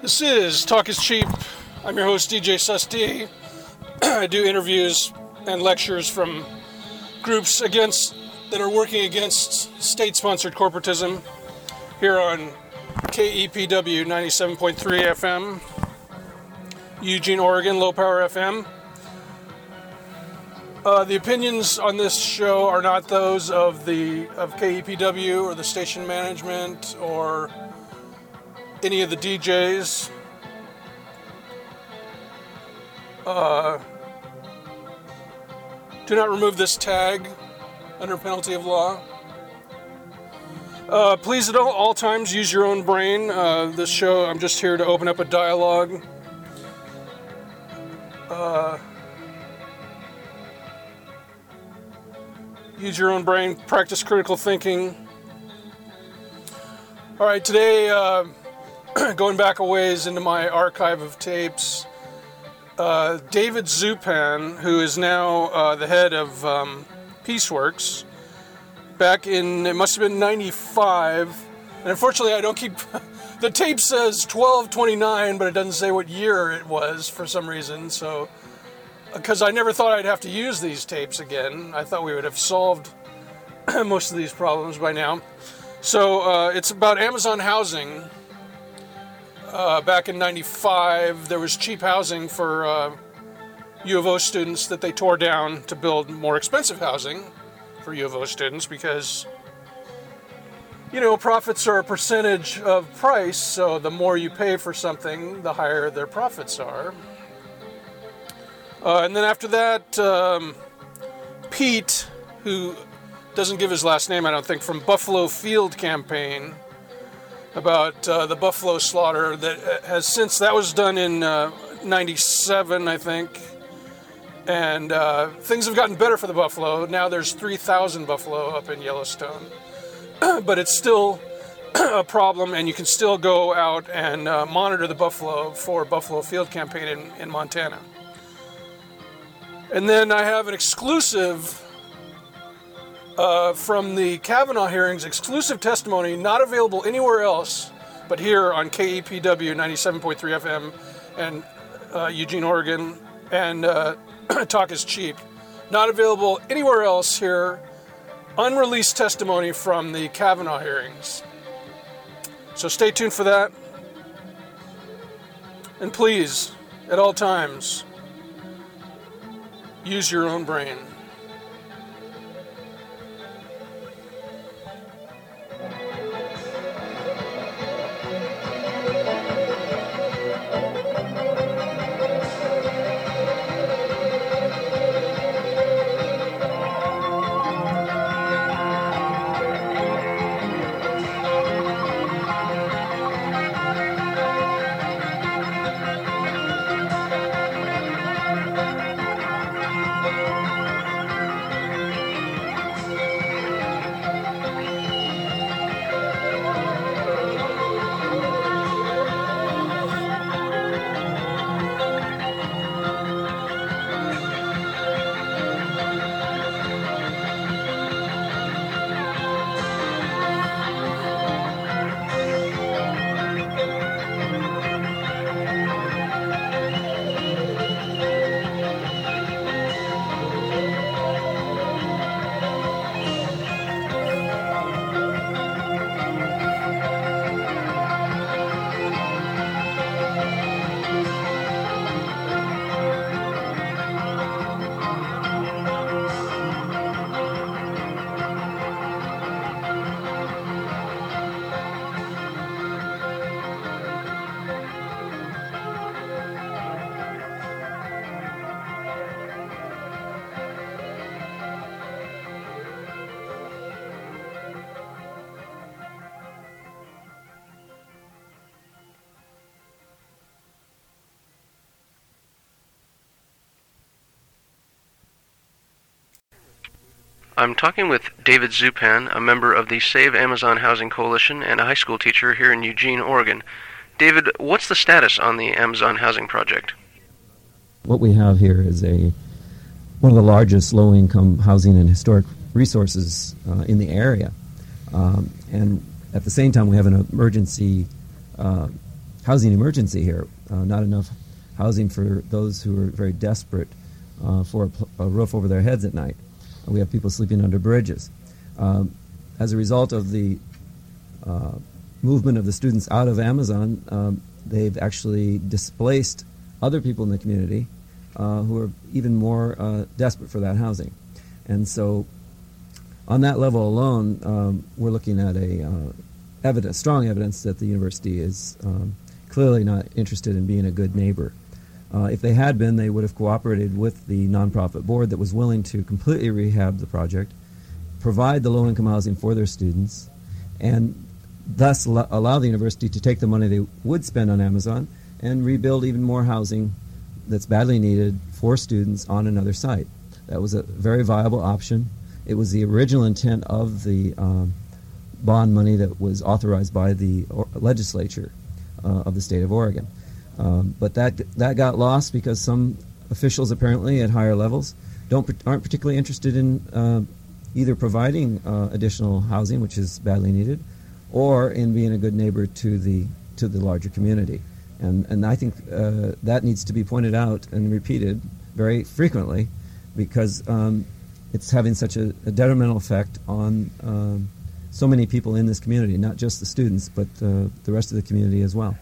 This is Talk is Cheap. I'm your host, DJ Sus D. I do interviews and lectures from groups that are working against state-sponsored corporatism here on KEPW 97.3 FM, Eugene, Oregon, low power FM. The opinions on this show are not those of KEPW or the station management or any of the DJs. Do not remove this tag under penalty of law. Please at all times use your own brain. This show, I'm just here to open up a dialogue. Use your own brain, practice critical thinking. All right, today, going back a ways into my archive of tapes, David Zupan, who is now the head of Peaceworks, back in, it must have been 95, and unfortunately I don't keep, the tape says 12/29, but it doesn't say what year it was for some reason, so, because I never thought I'd have to use these tapes again. I thought we would have solved most of these problems by now. So it's about Amazon housing. Back in 95, there was cheap housing for U of O students that they tore down to build more expensive housing for U of O students because, you know, profits are a percentage of price, so the more you pay for something, the higher their profits are. And then after that, Pete, who doesn't give his last name, I don't think, from Buffalo Field Campaign, about the buffalo slaughter that was done in 97, I think. And things have gotten better for the buffalo. Now there's 3,000 buffalo up in Yellowstone. But it's still a problem, and you can still go out and monitor the buffalo for Buffalo Field Campaign in Montana. And then I have an exclusive from the Kavanaugh hearings, exclusive testimony not available anywhere else but here on KEPW 97.3 FM and Eugene, Oregon, and Talk is Cheap. Not available anywhere else here. Unreleased testimony from the Kavanaugh hearings. So stay tuned for that. And please, at all times, use your own brain. I'm talking with David Zupan, a member of the Save Amazon Housing Coalition and a high school teacher here in Eugene, Oregon. David, what's the status on the Amazon housing project? What we have here is one of the largest low-income housing and historic resources in the area. And at the same time, we have an emergency housing emergency here. Not enough housing for those who are very desperate for a roof over their heads at night. We have people sleeping under bridges. As a result of the movement of the students out of Amazon, they've actually displaced other people in the community who are even more desperate for that housing. And so on that level alone, we're looking at strong evidence that the university is clearly not interested in being a good neighbor. If they had been, they would have cooperated with the nonprofit board that was willing to completely rehab the project, provide the low-income housing for their students, and thus allow the university to take the money they would spend on Amazon and rebuild even more housing that's badly needed for students on another site. That was a very viable option. It was the original intent of the bond money that was authorized by the legislature of the state of Oregon. But that got lost because some officials apparently at higher levels aren't particularly interested in either providing additional housing, which is badly needed, or in being a good neighbor to the larger community. And I think that needs to be pointed out and repeated very frequently because it's having such a detrimental effect on so many people in this community, not just the students, but the rest of the community as well.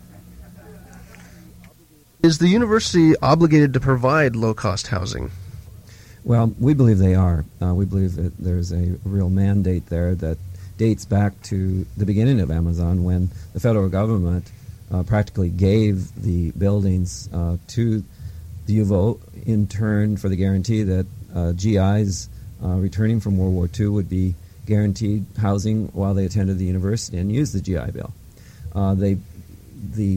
Is the university obligated to provide low-cost housing? Well, we believe they are. We believe that there's a real mandate there that dates back to the beginning of Amazon when the federal government practically gave the buildings to the U of O in turn for the guarantee that GIs returning from World War II would be guaranteed housing while they attended the university and used the GI Bill. The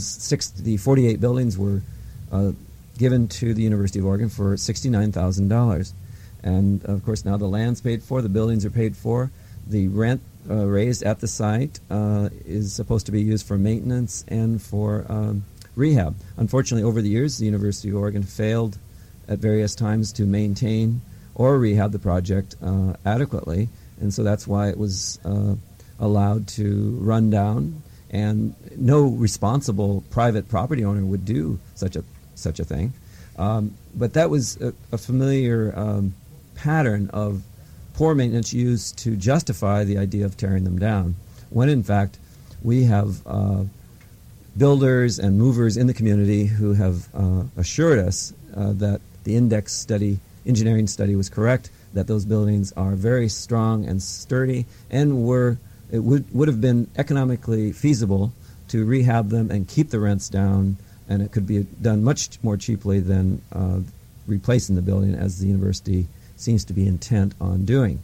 48 buildings were given to the University of Oregon for $69,000. And, of course, now the land's paid for, the buildings are paid for. The rent raised at the site is supposed to be used for maintenance and for rehab. Unfortunately, over the years, the University of Oregon failed at various times to maintain or rehab the project adequately, and so that's why it was allowed to run down, and no responsible private property owner would do such a thing. But that was a familiar pattern of poor maintenance used to justify the idea of tearing them down, when in fact we have builders and movers in the community who have assured us that the index engineering study was correct, that those buildings are very strong and sturdy, and it would have been economically feasible to rehab them and keep the rents down, and it could be done much more cheaply than replacing the building, as the university seems to be intent on doing.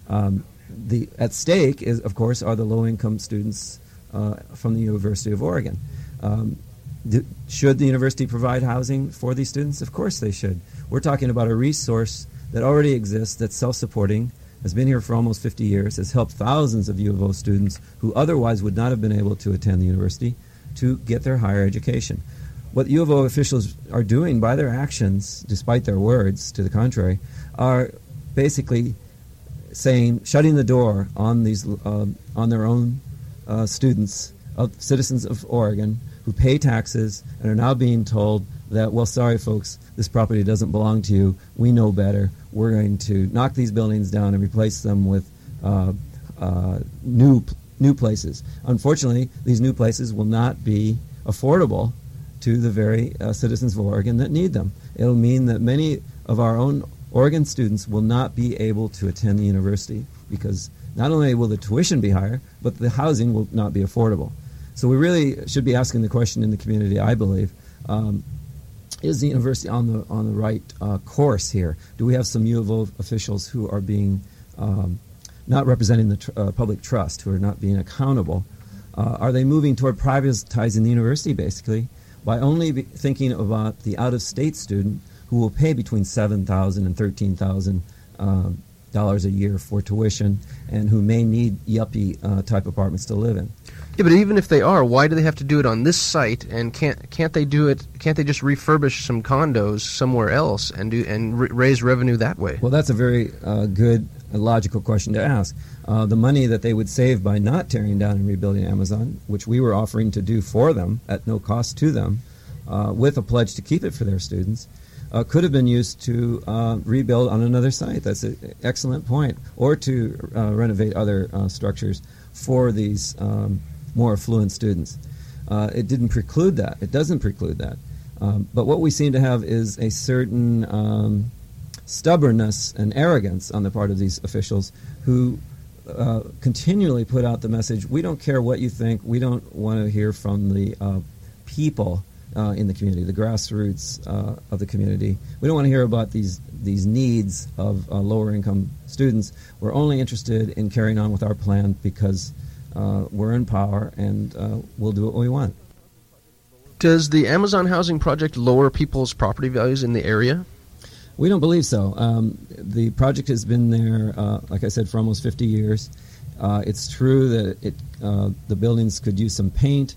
At stake is, of course, are the low-income students from the University of Oregon. Should the university provide housing for these students? Of course they should. We're talking about a resource that already exists, that's self-supporting, has been here for almost 50 years, has helped thousands of U of O students who otherwise would not have been able to attend the university to get their higher education. What U of O officials are doing by their actions, despite their words to the contrary, are basically shutting the door on these on their own students, citizens of Oregon, who pay taxes and are now being told that, well, sorry folks, this property doesn't belong to you. We know better. We're going to knock these buildings down and replace them with new places. Unfortunately, these new places will not be affordable to the very citizens of Oregon that need them. It'll mean that many of our own Oregon students will not be able to attend the university because not only will the tuition be higher, but the housing will not be affordable. So we really should be asking the question in the community, I believe, is the university on the right course here? Do we have some U of O officials who are being not representing the public trust, who are not being accountable? Are they moving toward privatizing the university, basically, by only thinking about the out-of-state student who will pay between $7,000 and $13,000 a year for tuition and who may need yuppie type apartments to live in? Yeah, but even if they are, why do they have to do it on this site? And can't they do it? Can't they just refurbish some condos somewhere else and raise revenue that way? Well, that's a very good a logical question to ask. The money that they would save by not tearing down and rebuilding Amazon, which we were offering to do for them at no cost to them, with a pledge to keep it for their students, could have been used to rebuild on another site. That's an excellent point. Or to renovate other structures for these more affluent students. It didn't preclude that. It doesn't preclude that. But what we seem to have is a certain stubbornness and arrogance on the part of these officials who continually put out the message, we don't care what you think, we don't want to hear from the people in the community, the grassroots of the community. We don't want to hear about these needs of lower income students. We're only interested in carrying on with our plan because we're in power and we'll do what we want. Does the Amazon housing project lower people's property values in the area? We don't believe so. The project has been there, like I said, for almost 50 years. It's true that the buildings could use some paint.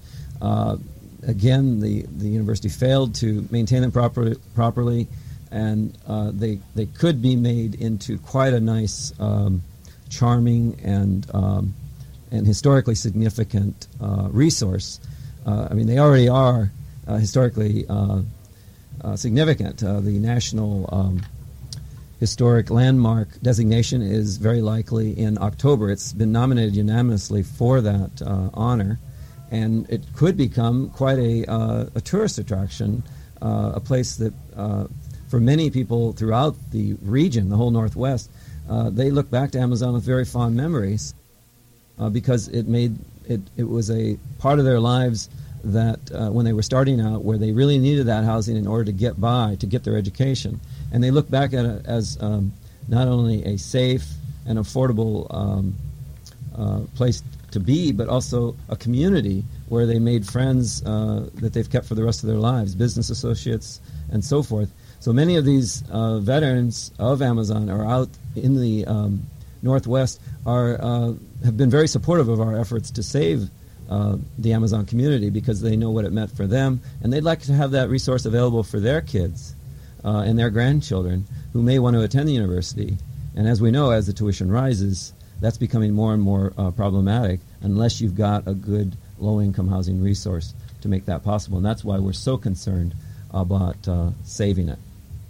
Again, the university failed to maintain them properly, and they could be made into quite a nice, charming, and historically significant resource. I mean, they already are historically significant. The National Historic Landmark designation is very likely in October. It's been nominated unanimously for that honor, and it could become quite a tourist attraction, a place that for many people throughout the region, the whole Northwest, they look back to Amazon with very fond memories because it was a part of their lives that when they were starting out, where they really needed that housing in order to get by, to get their education. And they look back at it as not only a safe and affordable place to be, but also a community where they made friends that they've kept for the rest of their lives, business associates and so forth. So many of these veterans of Amazon are out in the Northwest, have been very supportive of our efforts to save the Amazon community because they know what it meant for them, and they'd like to have that resource available for their kids and their grandchildren who may want to attend the university. And as we know, as the tuition rises, that's becoming more and more problematic unless you've got a good low-income housing resource to make that possible. And that's why we're so concerned about saving it.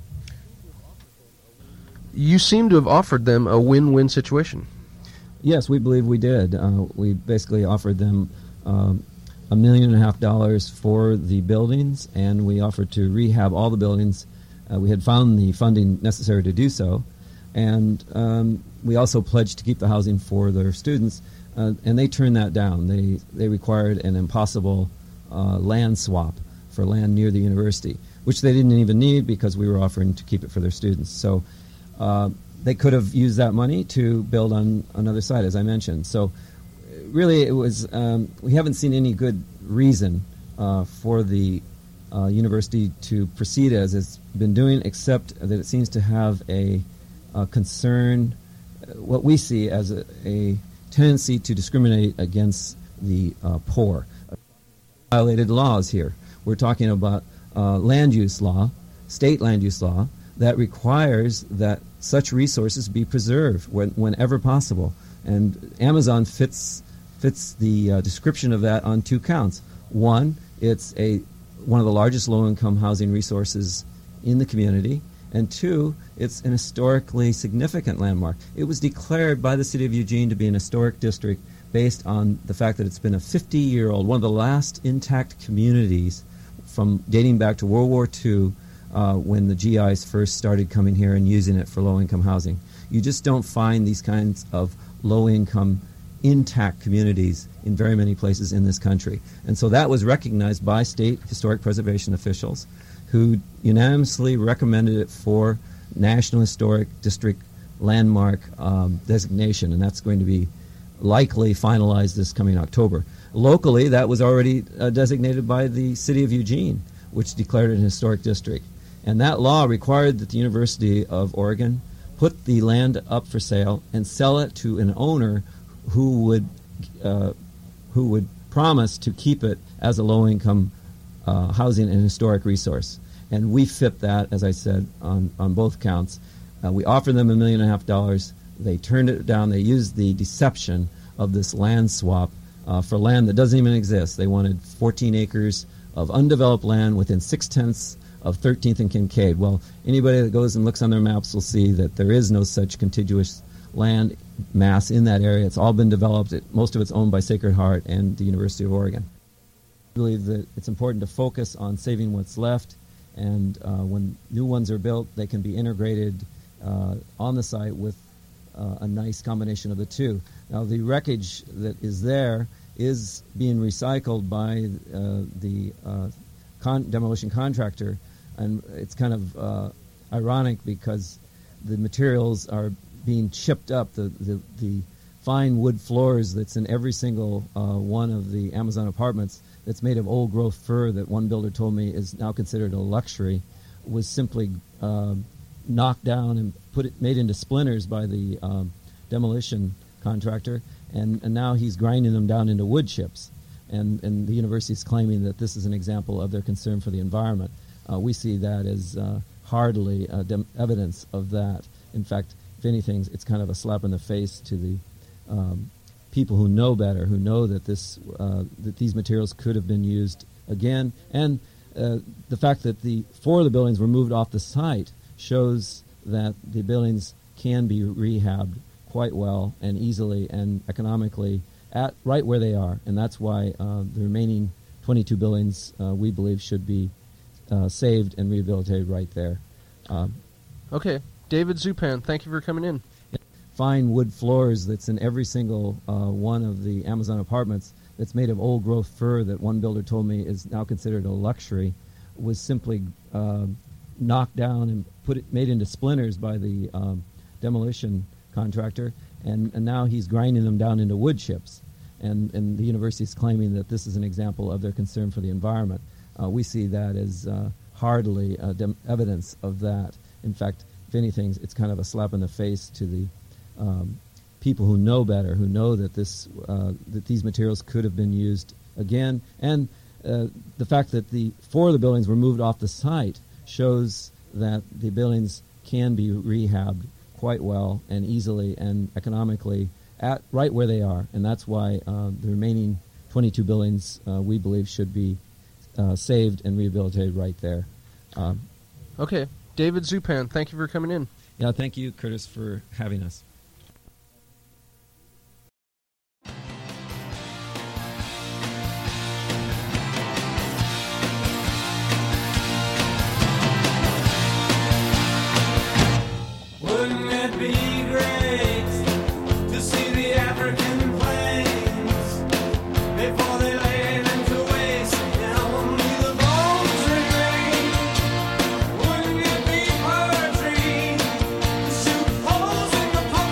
You seem to have offered them a win-win situation. Yes, we believe we did. We basically offered them $1.5 million for the buildings, and we offered to rehab all the buildings. We had found the funding necessary to do so, and we also pledged to keep the housing for their students, and they turned that down. They required an impossible land swap for land near the university, which they didn't even need because we were offering to keep it for their students. So they could have used that money to build on another site, as I mentioned. So really it was, we haven't seen any good reason for the university to proceed as it's been doing, except that it seems to have a concern, what we see as a tendency to discriminate against the poor. Violated laws here. We're talking about land use law, state land use law, that requires that such resources be preserved whenever possible. And Amazon fits the description of that on two counts. One, it's one of the largest low-income housing resources in the community. And two, it's an historically significant landmark. It was declared by the city of Eugene to be an historic district based on the fact that it's been a 50-year-old, one of the last intact communities from dating back to World War II, when the GIs first started coming here and using it for low-income housing. You just don't find these kinds of low-income, intact communities in very many places in this country. And so that was recognized by state historic preservation officials who unanimously recommended it for National Historic District Landmark designation, and that's going to be likely finalized this coming October. Locally, that was already designated by the city of Eugene, which declared it an historic district. And that law required that the University of Oregon put the land up for sale and sell it to an owner who would promise to keep it as a low-income housing and historic resource. And we fit that, as I said, on both counts. We offered them $1.5 million. They turned it down. They used the deception of this land swap for land that doesn't even exist. They wanted 14 acres of undeveloped land within 6/10 of 13th and Kincaid. Well, anybody that goes and looks on their maps will see that there is no such contiguous land mass in that area. It's all been developed. Most of it's owned by Sacred Heart and the University of Oregon. I believe that it's important to focus on saving what's left, and when new ones are built, they can be integrated on the site with a nice combination of the two. Now, the wreckage that is there is being recycled by the demolition contractor, and it's kind of ironic because the materials are being chipped up. The fine wood floors that's in every single one of the Amazon apartments that's made of old-growth fir that one builder told me is now considered a luxury was simply knocked down and made into splinters by the demolition contractor, and now he's grinding them down into wood chips. And the university is claiming that this is an example of their concern for the environment. We see that as hardly evidence of that. In fact, if anything, it's kind of a slap in the face to the people who know better, who know that that these materials could have been used again. And the fact that 4 of the buildings were moved off the site shows that the buildings can be rehabbed quite well and easily and economically at right where they are. And that's why the remaining 22 buildings, we believe, should be saved and rehabilitated right there. Okay. David Zupan, thank you for coming in. Fine wood floors that's in every single one of the Amazon apartments that's made of old-growth fir that one builder told me is now considered a luxury was simply knocked down and made into splinters by the demolition contractor, and now he's grinding them down into wood chips. And the university is claiming that this is an example of their concern for the environment. We see that as hardly evidence of that. In fact, if anything, it's kind of a slap in the face to the people who know better, who know that that these materials could have been used again. And the fact that 4 of the buildings were moved off the site shows that the buildings can be rehabbed quite well and easily and economically at right where they are. And that's why the remaining 22 buildings, we believe, should be saved and rehabilitated right there. Okay. David Zupan, thank you for coming in. Yeah, thank you, Curtis, for having us. Wouldn't it be great to see the African plains before they lay them to waste and only the bones remain? Wouldn't it be poetry to shoot holes in the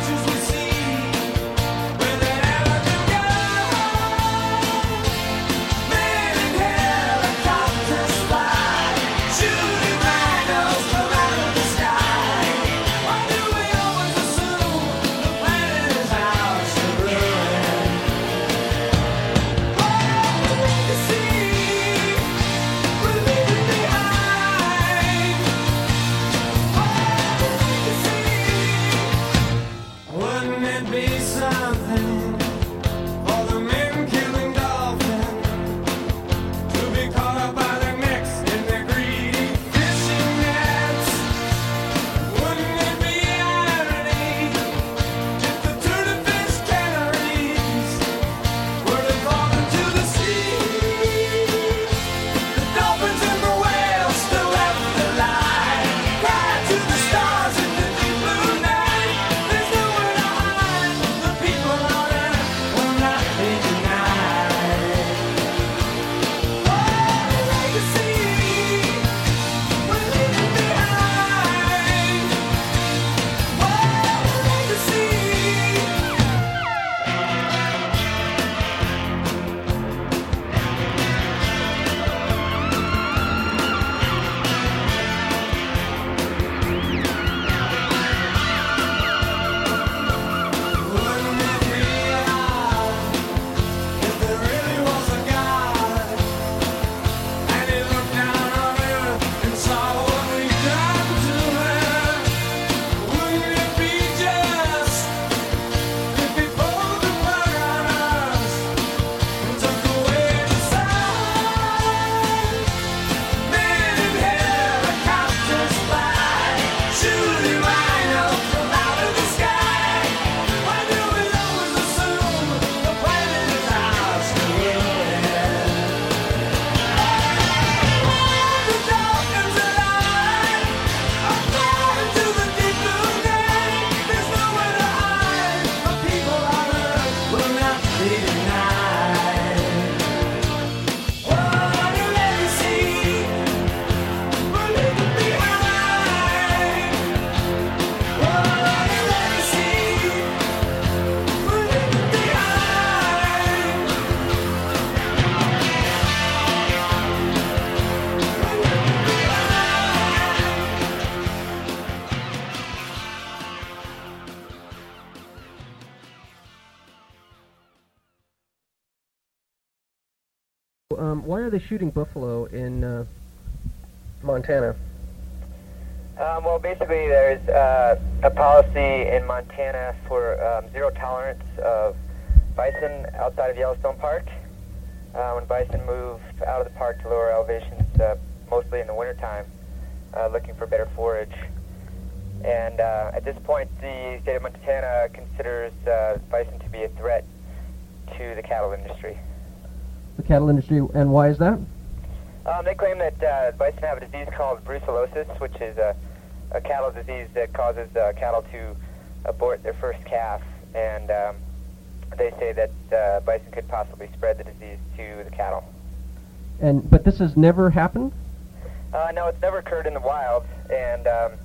why are they shooting buffalo in Montana? Well, basically, there's a policy in Montana for zero tolerance of bison outside of Yellowstone Park. When bison move out of the park to lower elevations, mostly in the wintertime, looking for better forage. And at this point, the state of Montana considers bison to be a threat to the cattle industry. The cattle industry, and why is that? They claim that bison have a disease called brucellosis, which is a cattle disease that causes cattle to abort their first calf, and they say that bison could possibly spread the disease to the cattle. But this has never happened? No, it's never occurred in the wild, and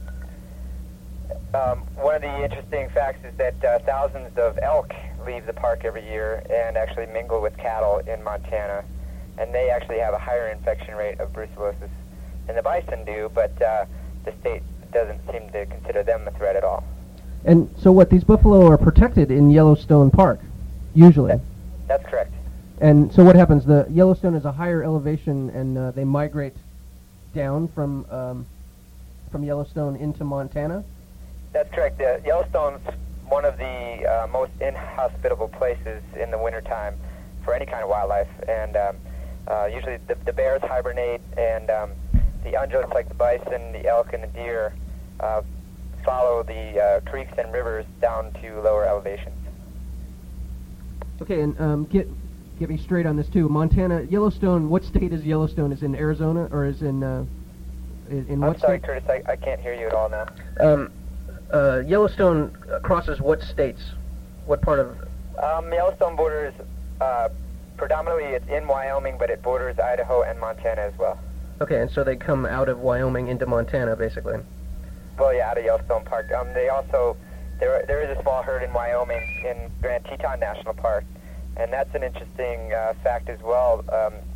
one of the interesting facts is that thousands of elk leave the park every year and actually mingle with cattle in Montana, and they actually have a higher infection rate of brucellosis than the bison do, but the state doesn't seem to consider them a threat at all. And so what, these buffalo are protected in Yellowstone Park, usually? That's correct. And so what happens? The Yellowstone is a higher elevation, and they migrate down from Yellowstone into Montana? That's correct. Yellowstone's one of the most inhospitable places in the wintertime for any kind of wildlife, and usually the bears hibernate, and the ungulates like the bison, the elk, and the deer follow the creeks and rivers down to lower elevations. Okay, and get me straight on this too. Montana, Yellowstone. What state is Yellowstone? Is in Arizona or is in what I'm sorry, state? Curtis. I can't hear you at all now. Yellowstone crosses what states? What part of? Yellowstone borders predominantly it's in Wyoming, but it borders Idaho and Montana as well. Okay, and so they come out of Wyoming into Montana, basically. Well, yeah, out of Yellowstone Park. They also there is a small herd in Wyoming in Grand Teton National Park, and that's an interesting fact as well.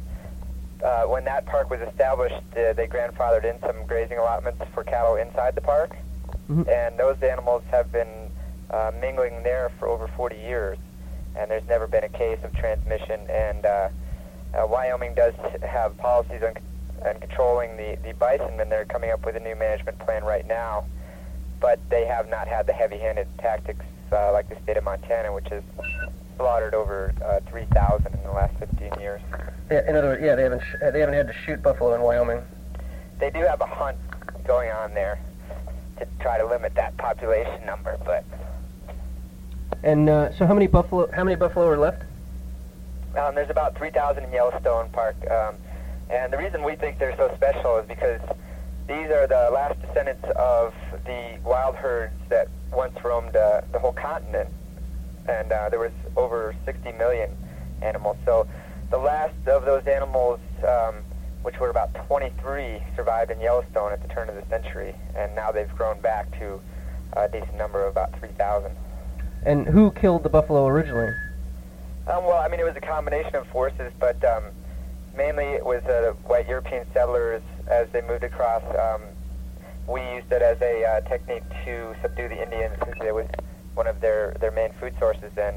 When that park was established, they grandfathered in some grazing allotments for cattle inside the park, and those animals have been mingling there for over 40 years, and there's never been a case of transmission. And Wyoming does have policies on controlling the bison, and they're coming up with a new management plan right now, but they have not had the heavy-handed tactics like the state of Montana, which has slaughtered over 3,000 in the last 15 years. Yeah, in other words, they haven't had to shoot buffalo in Wyoming. They do have a hunt going on there to try to limit that population number, but. And so, how many buffalo are left? There's about 3,000 in Yellowstone Park, and the reason we think they're so special is because these are the last descendants of the wild herds that once roamed the whole continent, and there was over 60 million animals. So the last of those animals, which were about 23, survived in Yellowstone at the turn of the century, and now they've grown back to a decent number of about 3,000. And who killed the buffalo originally? Well, I mean, it was a combination of forces, but mainly it was the white European settlers as they moved across. We used it as a technique to subdue the Indians, since it was one of their main food sources, and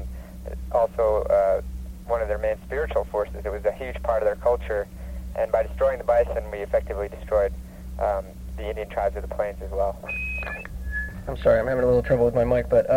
also one of their main spiritual forces. It was a huge part of their culture, and by destroying the bison, we effectively destroyed the Indian tribes of the plains as well. I'm sorry, I'm having a little trouble with my mic, but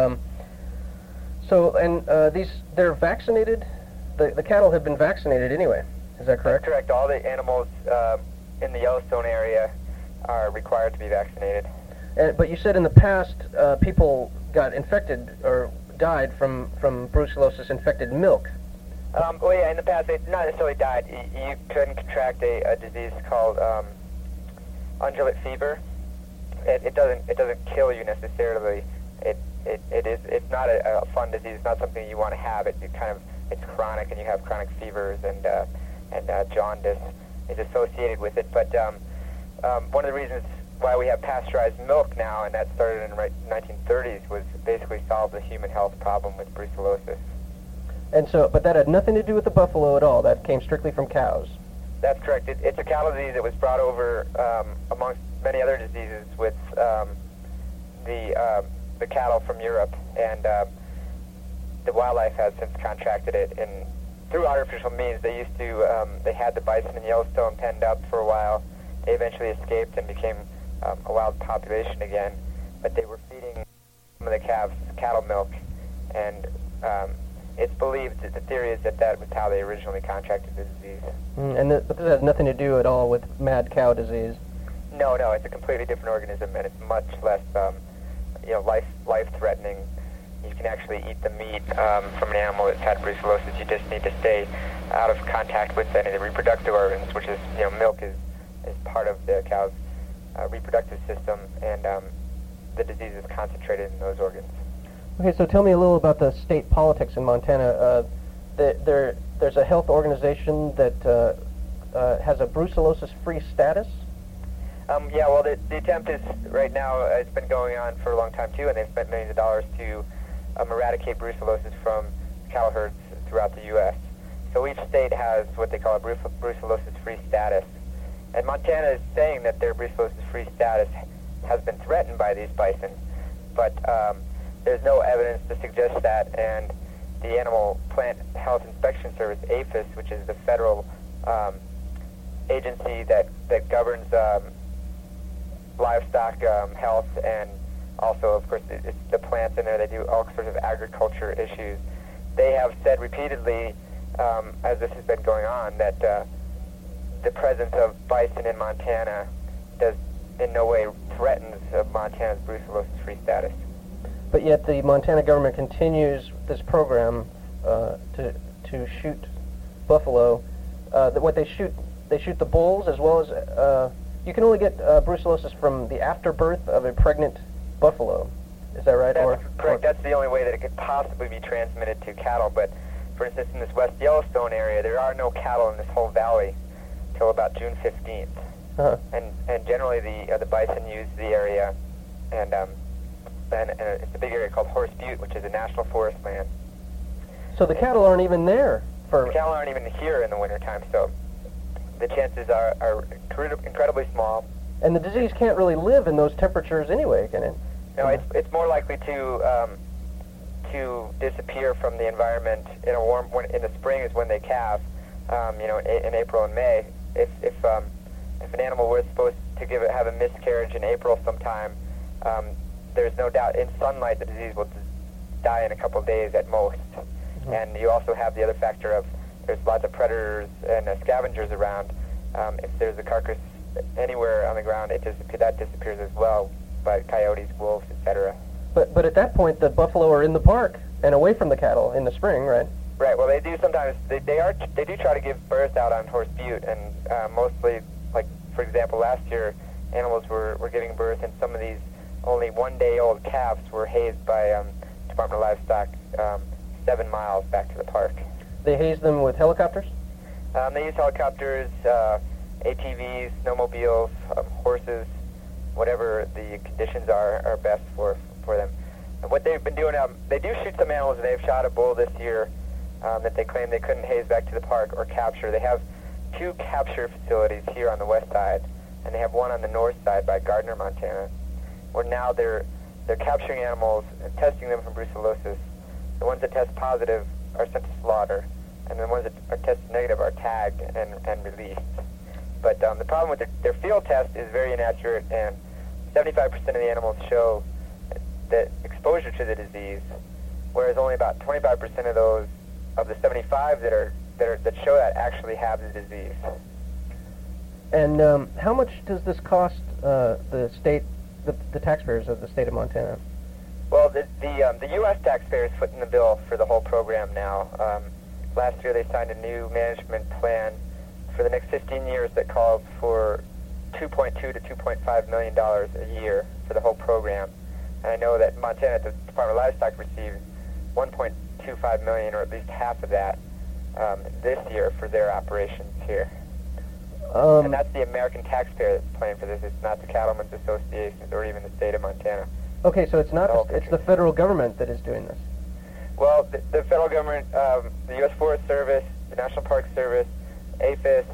they're vaccinated. The cattle have been vaccinated anyway. Is that correct? That's correct. All the animals in the Yellowstone area are required to be vaccinated. But you said in the past people got infected or died from brucellosis-infected milk. Well, yeah, in the past they not necessarily died. You couldn't contract a disease called ungulate fever. It doesn't kill you necessarily. It's not a fun disease. It's not something you want to have. It's chronic, and you have chronic fevers, and jaundice is associated with it. But one of the reasons why we have pasteurized milk now, and that started in the 1930s, was basically solve the human health problem with brucellosis. And so, but that had nothing to do with the buffalo at all. That came strictly from cows. That's correct. It's a cattle disease that was brought over amongst many other diseases with the cattle from Europe, and the wildlife has since contracted it in through artificial means. They used to, they had the bison in Yellowstone penned up for a while. They eventually escaped and became a wild population again, but they were feeding some of the calves cattle milk, and it's believed that the theory is that that was how they originally contracted the disease. But this has nothing to do at all with mad cow disease. No, it's a completely different organism, and it's much less, life-threatening. You can actually eat the meat from an animal that's had brucellosis. You just need to stay out of contact with any of the reproductive organs, which is, milk is part of the cow's reproductive system, and the disease is concentrated in those organs. Okay, so tell me a little about the state politics in Montana. There's a health organization that has a brucellosis-free status? The attempt is, right now, it's been going on for a long time, too, and they've spent millions of dollars to eradicate brucellosis from cattle herds throughout the U.S. So each state has what they call a brucellosis-free status. And Montana is saying that their brucellosis-free status has been threatened by these bison, but there's no evidence to suggest that, and the Animal Plant Health Inspection Service, APHIS, which is the federal agency that governs livestock health, and also, of course, it's the plants in there. They do all sorts of agriculture issues. They have said repeatedly, as this has been going on, that the presence of bison in Montana does in no way threatens Montana's brucellosis-free status. But yet the Montana government continues this program to shoot buffalo. They shoot the bulls as well as you can only get brucellosis from the afterbirth of a pregnant buffalo. Is that right? That's correct. That's the only way that it could possibly be transmitted to cattle. But for instance, in this West Yellowstone area, there are no cattle in this whole valley till about June 15th. Uh-huh. And generally the bison use the area, and it's a big area called Horse Butte, which is a national forest land. So the cattle aren't even there for... The cattle aren't even here in the wintertime, so the chances are incredibly small. And the disease can't really live in those temperatures anyway, can it? No, it's more likely to disappear from the environment in in the spring is when they calve. In April and May. If an animal was supposed to have a miscarriage in April sometime, there's no doubt in sunlight the disease will die in a couple of days at most. Mm-hmm. And you also have the other factor of there's lots of predators and scavengers around. If there's a carcass anywhere on the ground, that disappears as well by coyotes, wolves, etc. But at that point, the buffalo are in the park and away from the cattle in the spring, right? Right. Well, they do sometimes. They do try to give birth out on Horse Butte, and mostly, like for example, last year, animals were giving birth, and some of these only one-day-old calves were hazed by Department of Livestock 7 miles back to the park. They haze them with helicopters? They use helicopters, ATVs, snowmobiles, horses, whatever the conditions are best for them. And what they've been doing, they do shoot some animals. They've shot a bull this year that they claim they couldn't haze back to the park or capture. They have 2 capture facilities here on the west side, and they have one on the north side by Gardner, Montana, where now they're capturing animals and testing them for brucellosis. The ones that test positive are sent to slaughter, and the ones that are tested negative are tagged and released. But the problem with their field test is very inaccurate, and 75% of the animals show the exposure to the disease, whereas only about 25% of those of the 75 that show that actually have the disease. And how much does this cost the state, the taxpayers of the state of Montana? Well, the U.S. taxpayers footing the bill for the whole program now. Last year they signed a new management plan for the next 15 years that calls for $2.2 to $2.5 million a year for the whole program. And I know that Montana, the Department of Livestock, received $1.25 million, or at least half of that, this year for their operations here. And that's the American taxpayer that's paying for this. It's not the Cattlemen's Associations or even the state of Montana. Okay, so it's not it's the federal government that is doing this. Well, the federal government, the U.S. Forest Service, the National Park Service, APHIS,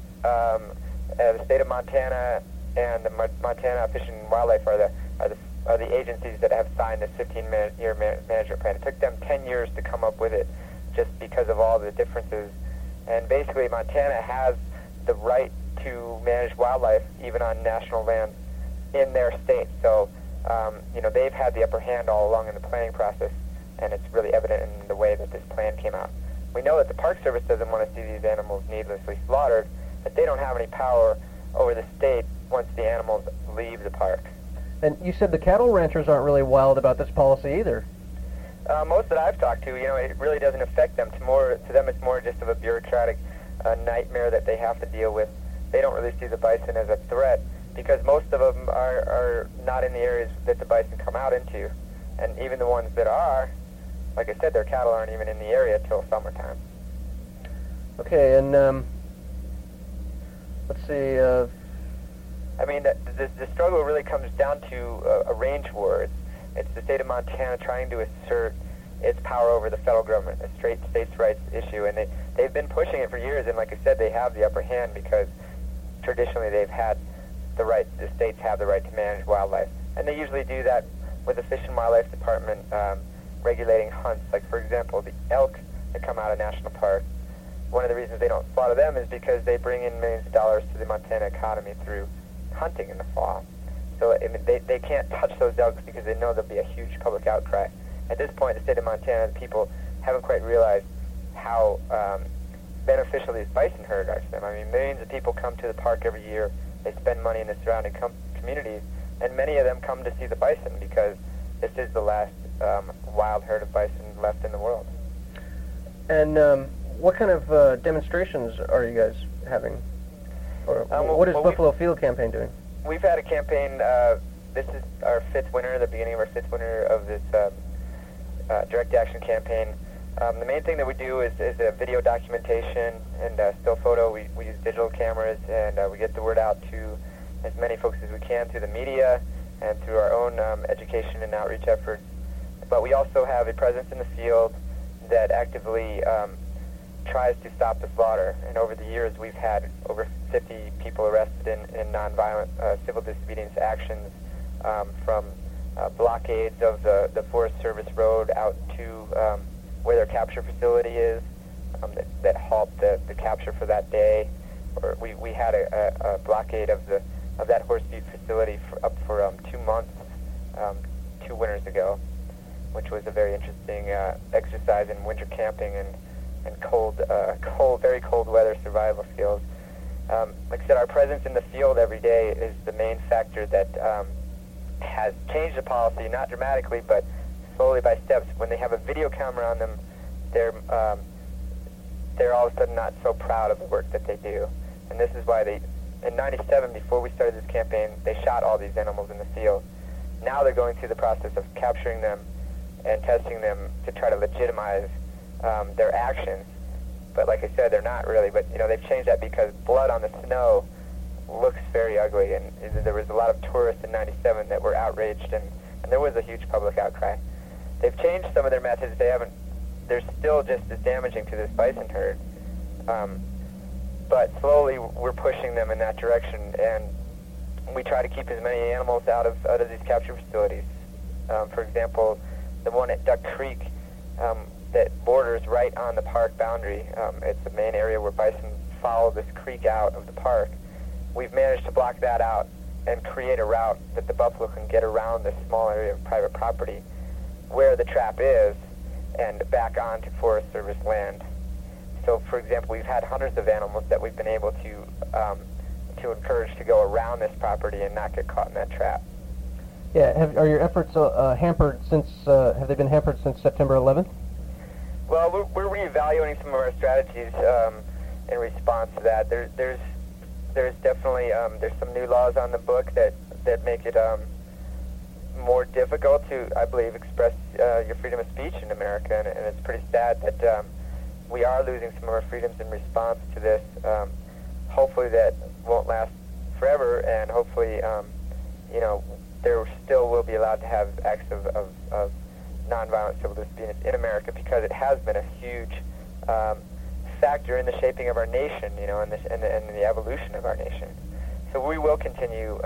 the state of Montana, and the Montana Fish and Wildlife are the agencies that have signed this 15-year management plan. It took them 10 years to come up with it just because of all the differences. And basically, Montana has the right to manage wildlife even on national land in their state. So, they've had the upper hand all along in the planning process, and it's really evident in the way that this plan came out. We know that the Park Service doesn't want to see these animals needlessly slaughtered, but they don't have any power over the state once the animals leave the park. And you said the cattle ranchers aren't really wild about this policy either. Most that I've talked to, it really doesn't affect them. To them, it's more just of a bureaucratic nightmare that they have to deal with. They don't really see the bison as a threat because most of them are not in the areas that the bison come out into. And even the ones that are, like I said, their cattle aren't even in the area till summertime. Okay, and let's see. The struggle really comes down to a range war. It's the state of Montana trying to assert its power over the federal government, a straight states' rights issue, and they've been pushing it for years. And like I said, they have the upper hand because traditionally they've had the states have the right to manage wildlife, and they usually do that with the Fish and Wildlife Department regulating hunts. Like for example, the elk that come out of national park. One of the reasons they don't slaughter them is because they bring in millions of dollars to the Montana economy through hunting in the fall. So they can't touch those elks because they know there'll be a huge public outcry. At this point, the state of Montana, the people haven't quite realized how beneficial these bison herd are to them. Millions of people come to the park every year. They spend money in the surrounding communities, and many of them come to see the bison because this is the last wild herd of bison left in the world. And what kind of demonstrations are you guys having? Or what is Buffalo Field Campaign doing? We've had a campaign. This is our fifth winter, the beginning of our fifth winter of this direct action campaign. The main thing that we do is a video documentation and still photo. We use digital cameras, and we get the word out to as many folks as we can through the media and through our own education and outreach efforts. But we also have a presence in the field that actively tries to stop the slaughter. And over the years, we've had over 50 people arrested in nonviolent civil disobedience actions, from blockades of the Forest Service road out to where their capture facility is, that halt the capture for that day. Or we had a blockade of that horse feed facility for 2 months, 2 winters ago, which was a very interesting exercise in winter camping and very cold weather survival skills. Like I said, our presence in the field every day is the main factor that has changed the policy, not dramatically, but slowly by steps. When they have a video camera on them, they're all of a sudden not so proud of the work that they do. And this is why in '97, before we started this campaign, they shot all these animals in the field. Now they're going through the process of capturing them and testing them to try to legitimize their actions. But like I said, they're not really. But they've changed that because blood on the snow looks very ugly, and there was a lot of tourists in '97 that were outraged, and there was a huge public outcry. They've changed some of their methods. They're still just as damaging to this bison herd. But slowly we're pushing them in that direction, and we try to keep as many animals out of these capture facilities. For example, the one at Duck Creek that borders right on the park boundary. It's the main area where bison follow this creek out of the park. We've managed to block that out and create a route that the buffalo can get around this small area of private property where the trap is and back onto Forest Service land. So, for example, we've had hundreds of animals that we've been able to encourage to go around this property and not get caught in that trap. Yeah, are your efforts hampered since? Have they been hampered since September 11th? Well, we're reevaluating some of our strategies in response to that. There's definitely there's some new laws on the book that make it more difficult to, I believe, express your freedom of speech in America, and it's pretty sad that we are losing some of our freedoms in response to this. Hopefully that won't last forever, and hopefully, there still will be allowed to have acts of nonviolent civil disobedience in America, because it has been a huge factor in the shaping of our nation, and the evolution of our nation. So we will continue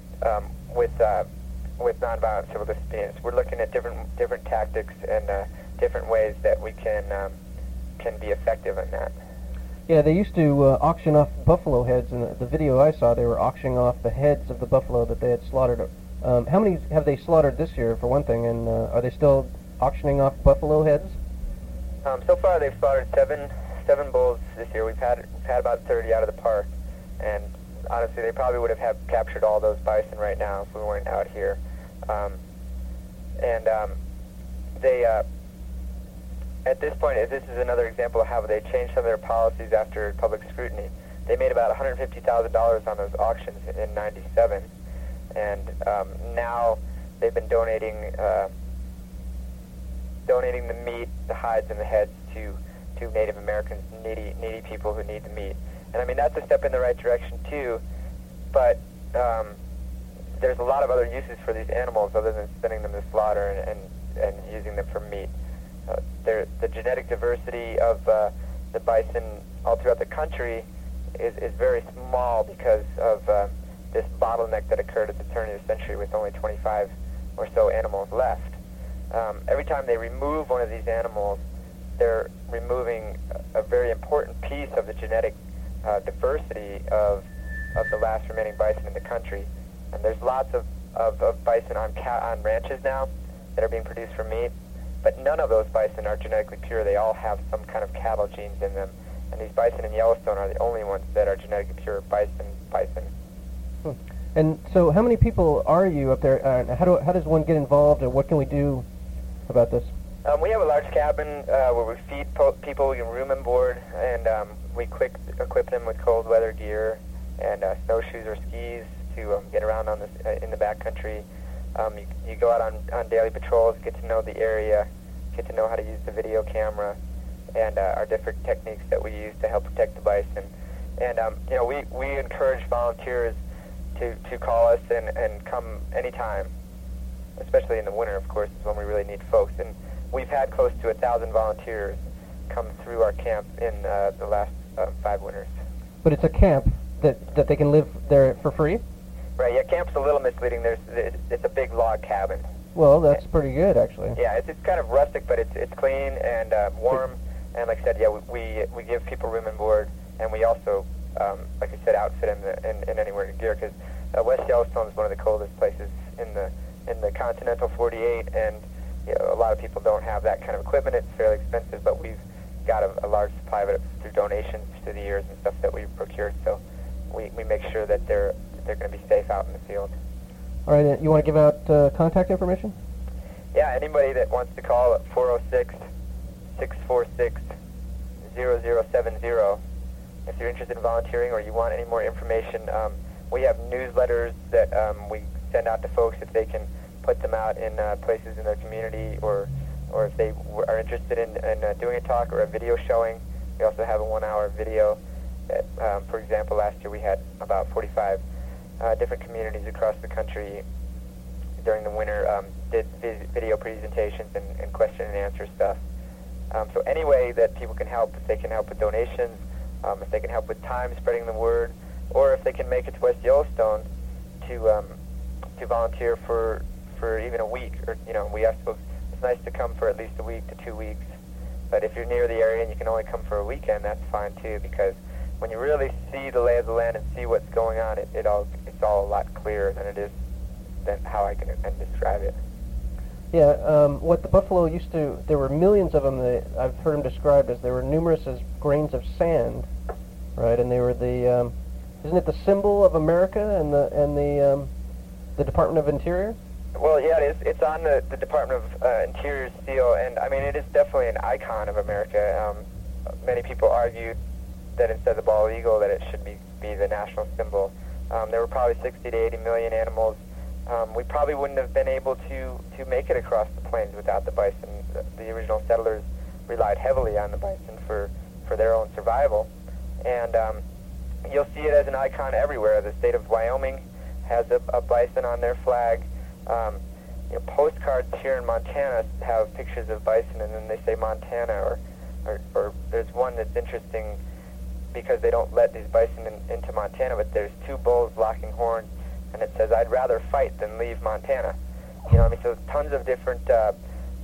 with nonviolent civil disobedience. We're looking at different tactics and different ways that we can be effective in that. Yeah, they used to auction off buffalo heads. In the video I saw, they were auctioning off the heads of the buffalo that they had slaughtered. How many have they slaughtered this year, for one thing, and are they still auctioning off buffalo heads? So far, they've slaughtered seven bulls this year. We've had about 30 out of the park, and honestly, they probably would have captured all those bison right now if we weren't out here. They at this point, this is another example of how they changed some of their policies after public scrutiny. They made about $150,000 on those auctions in '97, and now they've been donating the meat, the hides, and the heads to Native Americans, needy people who need the meat. And I mean, that's a step in the right direction too, but there's a lot of other uses for these animals other than sending them to slaughter and using them for meat. The genetic diversity of the bison all throughout the country is very small because of this bottleneck that occurred at the turn of the century with only 25 or so animals left. Every time they remove one of these animals, they're removing a very important piece of the genetic diversity of the last remaining bison in the country. And there's lots of bison on ranches now that are being produced for meat, but none of those bison are genetically pure. They all have some kind of cattle genes in them. And these bison in Yellowstone are the only ones that are genetically pure bison. And so how many people are you up there? How does one get involved, and what can we do about this? We have a large cabin where we feed people. We can room and board, and we equip them with cold weather gear and snowshoes or skis to get around on in the backcountry. You go out on daily patrols, get to know the area, get to know how to use the video camera, and our different techniques that we use to help protect the bison. And we encourage volunteers to call us and come anytime, especially in the winter, of course, is when we really need folks. And we've had close to 1,000 volunteers come through our camp in the last 5 winters. But it's a camp that they can live there for free? Right, yeah, camp's a little misleading. It's a big log cabin. Well, that's pretty good, actually. Yeah, it's kind of rustic, but it's clean and warm. And like I said, yeah, we give people room and board, and we also, like I said, outfit them in anywhere gear, because West Yellowstone is one of the coldest places in the continental 48, and a lot of people don't have that kind of equipment. It's fairly expensive, but we've got a large supply of it through donations through the years and stuff that we've procured. So we make sure that they're going to be safe out in the field. All right, you want to give out contact information? Yeah, anybody that wants to call at 406-646-0070. If you're interested in volunteering or you want any more information, we have newsletters that we send out to folks if they can put them out in places in their community, or if they are interested in doing a talk or a video showing. We also have a 1-hour video that, for example, last year we had about 45 different communities across the country during the winter did video presentations and question and answer stuff. So any way that people can help, if they can help with donations, if they can help with time spreading the word, or if they can make it to West Yellowstone to volunteer for even a week, or we ask folks, it's nice to come for at least a week to 2 weeks, but if you're near the area and you can only come for a weekend, that's fine too, because when you really see the lay of the land and see what's going on, it's all a lot clearer than how I can describe it. Yeah, what the buffalo used to, there were millions of them that I've heard them described as they were numerous as grains of sand, right? And they were the, isn't it the symbol of America and the Department of Interior? Well, yeah, it is. It's on the Department of Interior's seal, and I mean, it is definitely an icon of America. Many people argued that instead of the bald eagle, that it should be the national symbol. There were probably 60 to 80 million animals. We probably wouldn't have been able to make it across the plains without the bison. The original settlers relied heavily on the bison for their own survival. And you'll see it as an icon everywhere. The state of Wyoming has a bison on their flag. Postcards here in Montana have pictures of bison, and then they say Montana, or there's one that's interesting because they don't let these bison into Montana, but there's 2 bulls locking horns, and it says, "I'd rather fight than leave Montana." So tons of different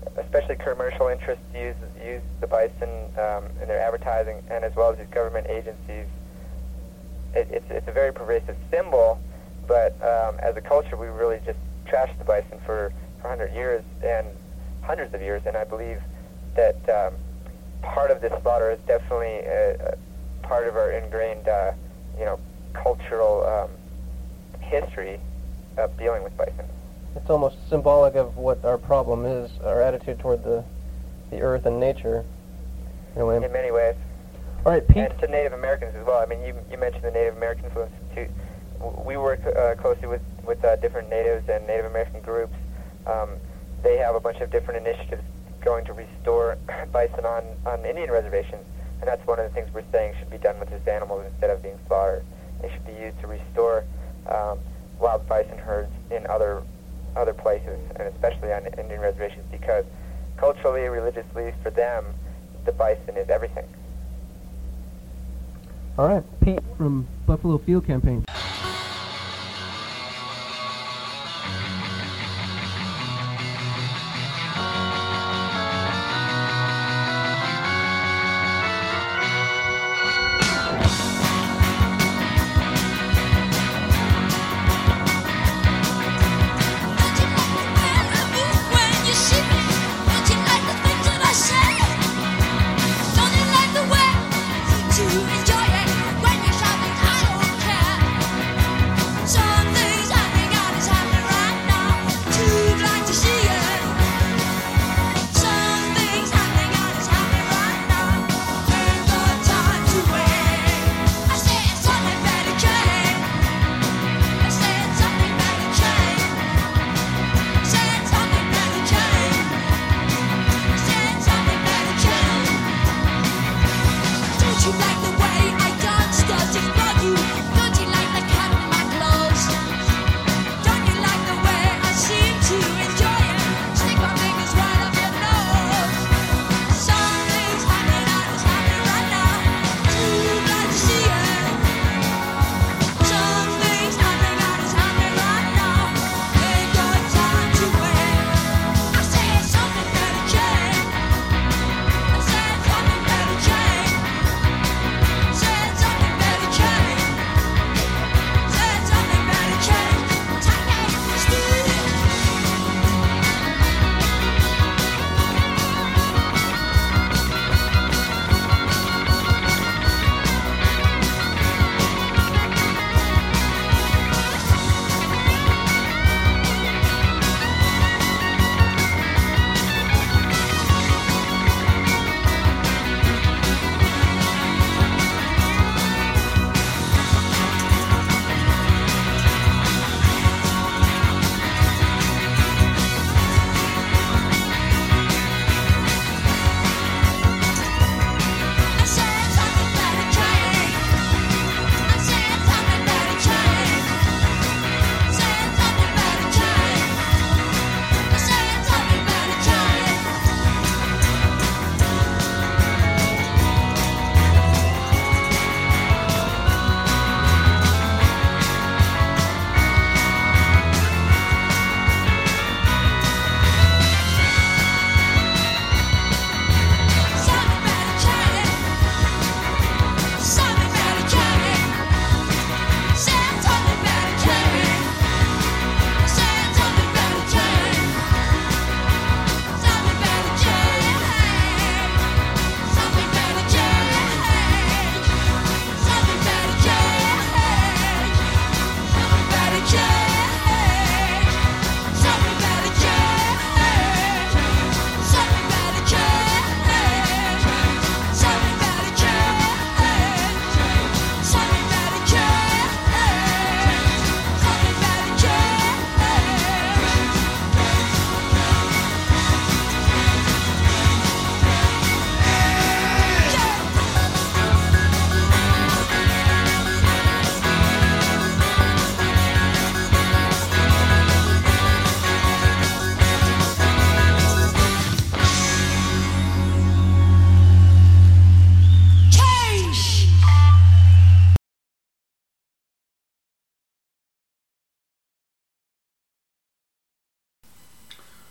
especially commercial interests use the bison in their advertising, and as well as these government agencies. It's a very pervasive symbol, but as a culture, we really just trashed the bison for 100 years and hundreds of years, and I believe that part of this slaughter is definitely a part of our ingrained, cultural history of dealing with bison. It's almost symbolic of what our problem is, our attitude toward the earth and nature. Anyway. In many ways. All right, Pete. And to Native Americans as well. I mean, you mentioned the Native American Influence Institute. We work closely with different natives and Native American groups. They have a bunch of different initiatives going to restore bison on Indian reservations, and that's one of the things we're saying should be done with these animals instead of being slaughtered. They should be used to restore wild bison herds in other places, and especially on Indian reservations, because culturally, religiously, for them, the bison is everything. All right, Pete from Buffalo Field Campaign. To enjoy it when you're shopping, I don't care.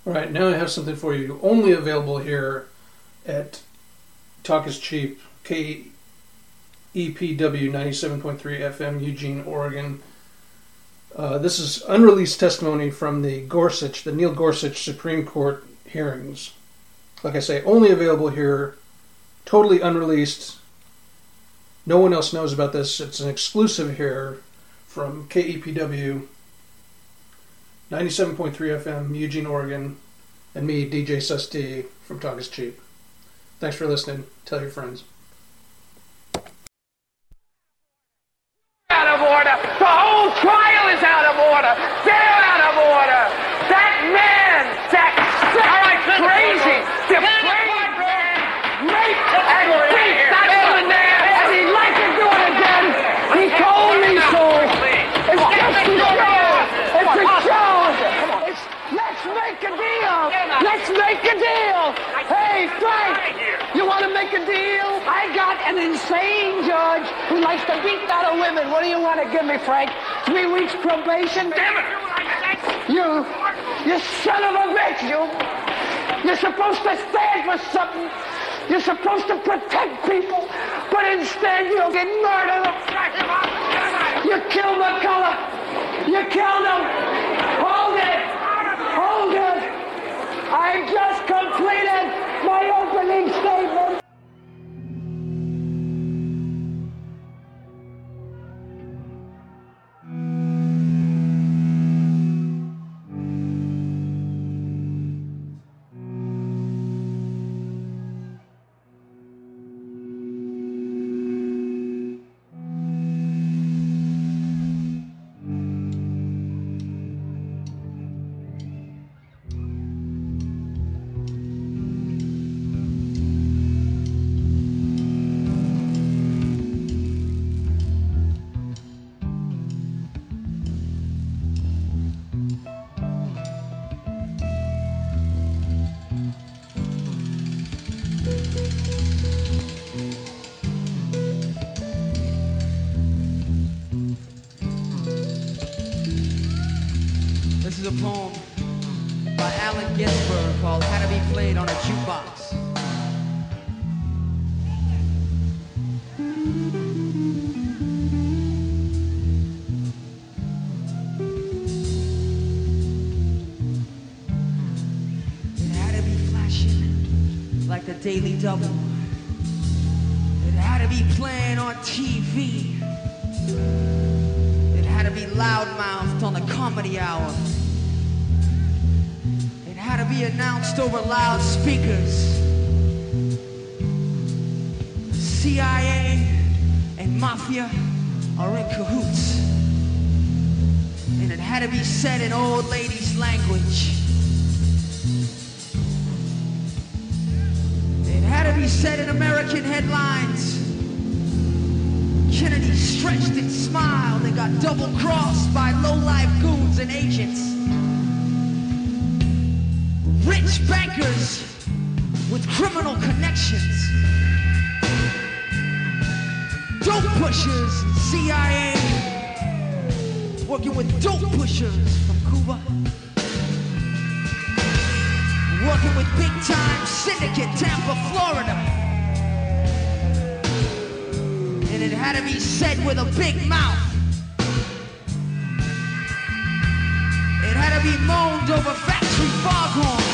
All right, now I have something for you. Only available here at Talk is Cheap, KEPW 97.3 FM, Eugene, Oregon. This is unreleased testimony from the Neil Gorsuch Supreme Court hearings. Like I say, only available here, totally unreleased. No one else knows about this. It's an exclusive here from KEPW 97.3 FM, Eugene, Oregon, and me, DJ Susty from Talk is Cheap. Thanks for listening. Tell your friends. Out of order. The whole trial is out of order. They're out of order. That man, that crazy, depraved man, raped and beat that other man, and he'd like to do it again. He told me so. It's just a show. It's a show. Let's make a deal. Let's make a deal. Hey, Frank, you want to make a deal? I got an insane judge who likes to beat out of women. What do you want to give me, Frank? 3 weeks probation? Damn it! You son of a bitch, you! You're supposed to stand for something. You're supposed to protect people, but instead you get murdered. You killed McCullough. You killed him. Hold it. Hold it. I just completed my opening statement. This is a poem by Allen Ginsberg called How to Be Played on a Jukebox. It had to be flashing like the Daily Double. It had to be playing on TV. It had to be loudmouthed on the Comedy Hour. It had to be announced over loudspeakers. CIA and Mafia are in cahoots. And it had to be said in old ladies' language. It had to be said in American headlines. Kennedy stretched and smiled and got double-crossed by low-life goons and agents. Rich bankers with criminal connections. Dope pushers, CIA, working with dope pushers from Cuba. Working with big-time syndicate, Tampa, Florida. And it had to be said with a big mouth. It had to be moaned over factory foghorns.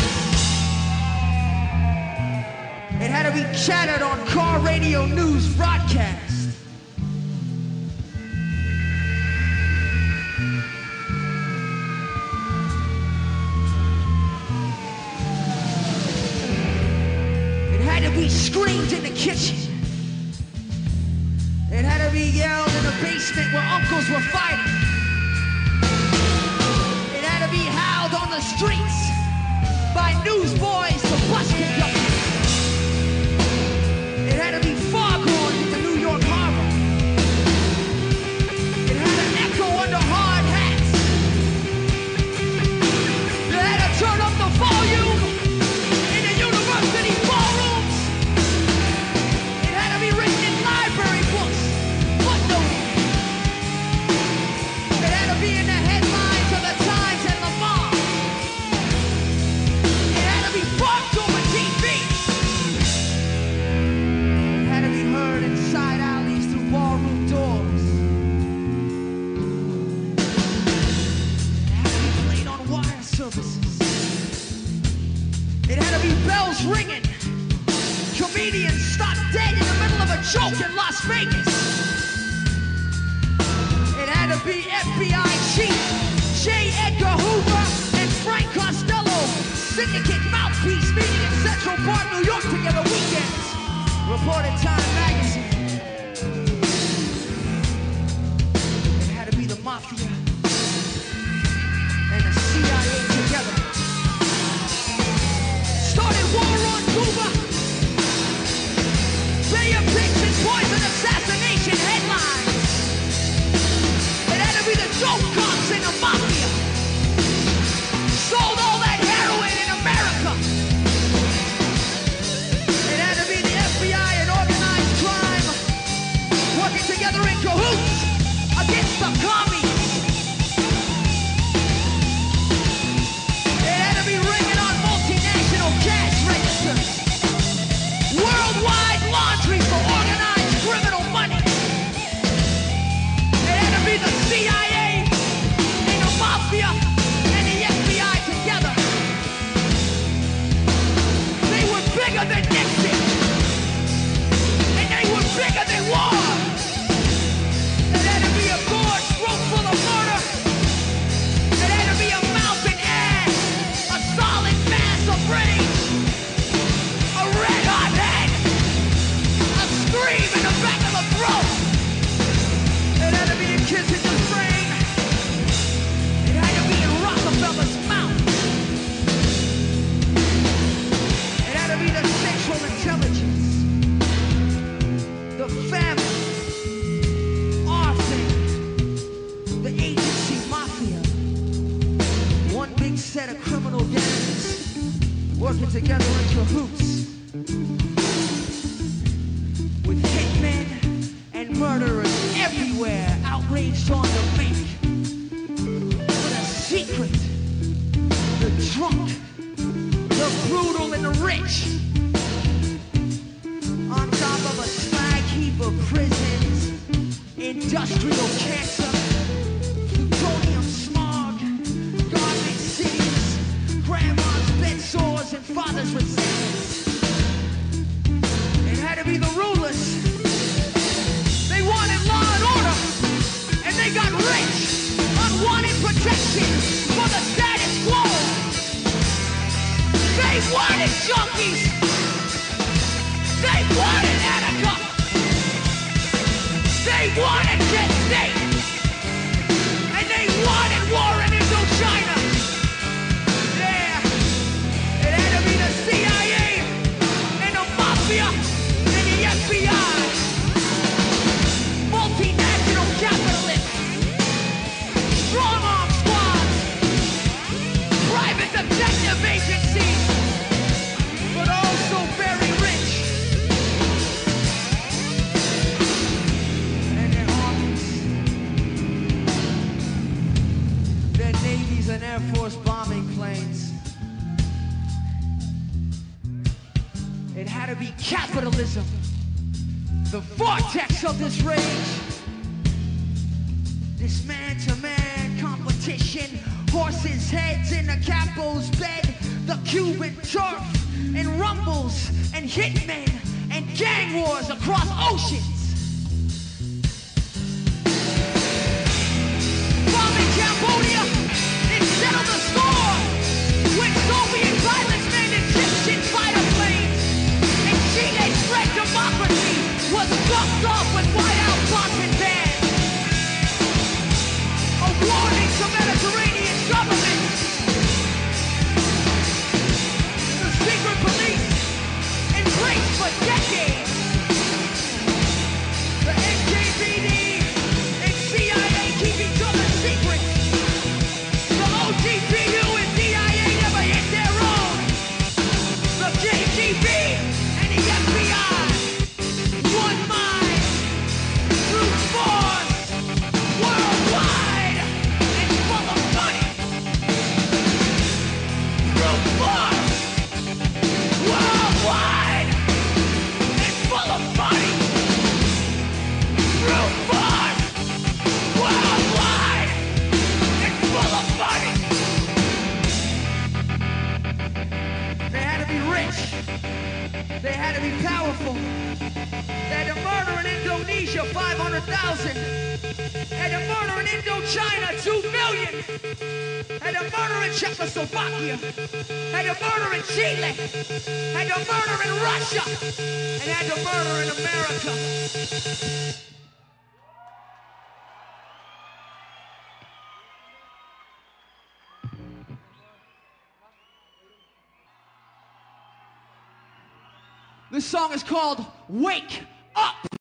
It had to be chattered on car radio news broadcast. It had to be screamed in the kitchen. It had to be yelled in the basement where uncles were fighting. It had to be howled on the streets by newsboys to bus conductors. It had to be foghorned in the New York Harbor. It had to echo under hard hats. It had to turn up the volume in the university ballrooms. It had to be written in library books. It had to be in the headlines of the Times and Le Monde. bells ringing. Comedians stop dead in the middle of a joke in Las Vegas. It had to be FBI Chief J. Edgar Hoover and Frank Costello, syndicate mouthpiece meeting in Central Park, New York together weekends. Reported Time magazine. It had to be the mafia and the CIA together. Started war on Cuba. Bay of Pigs and poison assassination headlines. It had to be the dope cops and the mafia. Sold all that heroin in America. It had to be the FBI and organized crime working together in cahoots against the commies. It had to be ringing on multinational cash registers. Worldwide laundry for organized criminal money. It had to be the CIA and the mafia and the FBI together. They were bigger than Nixon. And they were bigger than war. It had to be a gorge throat full of murder. It had to be a mouth and ass. A solid mass of rage. A red hot head. A scream in the back of the throat. It had to be the Kissinger's brain. It had to be in Rockefeller's mouth. It had to be the Central Intelligence. The family. Our thing. The agency mafia. One big set of criminal gangs working together in cahoots. With hitmen and murderers everywhere, outraged on the make. With a secret, the drunk, the brutal and the rich. On top of a slag heap of prisons, industrial cancer, plutonium smog, garbage cities, grandma's bed sores and father's resentments. It had to be the rulers. They wanted law and order, and they got rich. Unwanted protection for the status quo. They wanted junkies. They wanted Attica. They wanted Jet State. And they wanted war in Indochina. Yeah. It had to be the CIA and the mafia and the FBI. Multinational capitalists. Strong-arm squads. Private detective agencies. But also very rich. And their armies. Their navies and Air Force bombing planes. It had to be capitalism. The vortex of this rage. This man-to-man competition. Horses' heads in the capo's bed. The Cuban turf. And rumbles. And hitmen. And gang wars across oceans. Bombing Cambodia. It settled the score. When Soviet pilots manned Egyptian fighter planes. And Chile's great democracy was buffed off with White House contraband. A warning to Mediterranean governments. The secret police embraced for decades. The NKVD and CIA keep each other secret. very powerful. They had a murder in Indonesia, 500,000. They had a murder in Indochina, 2 million. They had a murder in Czechoslovakia. They had a murder in Chile. They had a murder in Russia. And they had a murder in America. This song is called Wake Up!